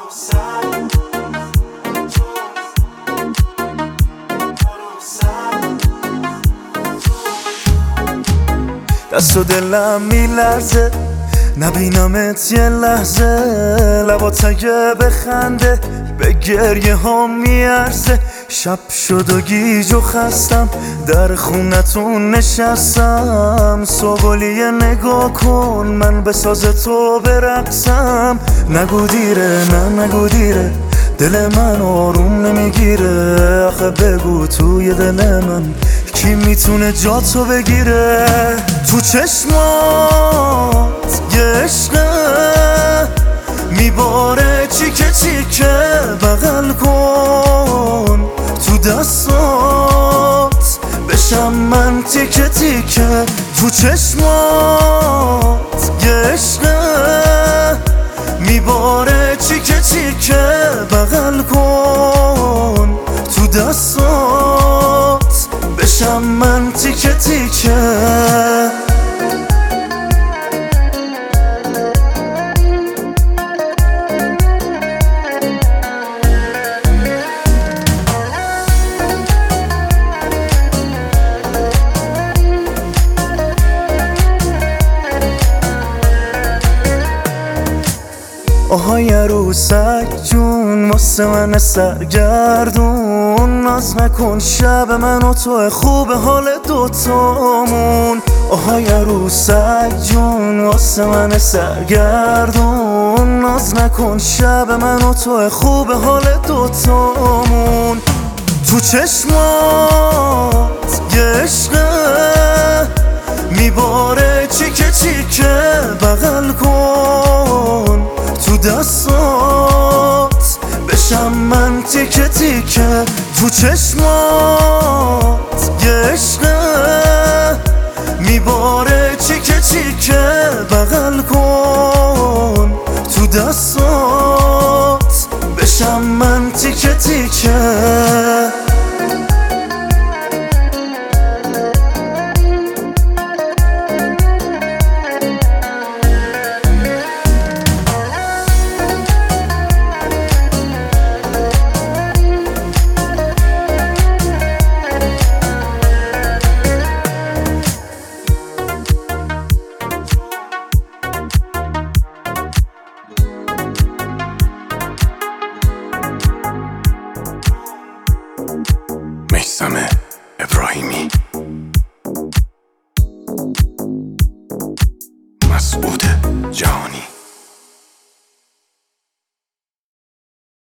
دست و دلم میلرزه نبینمت یه لحظه، لبات اگه بخنده به گریه ها میارزه. شب شد و گیج و خستم در خونتون نشستم، صبحولیه نگاه کن من به ساز تو برقصم. نگو دیره نه نگو دیره، دل من آروم نمیگیره. آخه بگو توی دل من کی میتونه جا تو بگیره؟ تو چشمات یه عشقه میباره چیکه چیکه، بغل کن تو دستات بشم من تیکه تیکه. تو چشمات یه عشقه میباره چیکه چیکه، بغل کن تو دستات بشم من تیکه تیکه. آهای عروسک جون واسه من سرگردون، ناز نکن شب من و تو خوب حال دوتامون. آهای عروسک جون واسه من سرگردون، ناز نکن شب من و تو خوب حال دوتامون. تو چشمات یه عشقه میباره چیکه چیکه، بغل کن تو دستات بشم من تیکه تیکه. تو چشمات یه عشقه میباره چیکه چیکه، بغل کن تو دستات بشم من تیکه تیکه.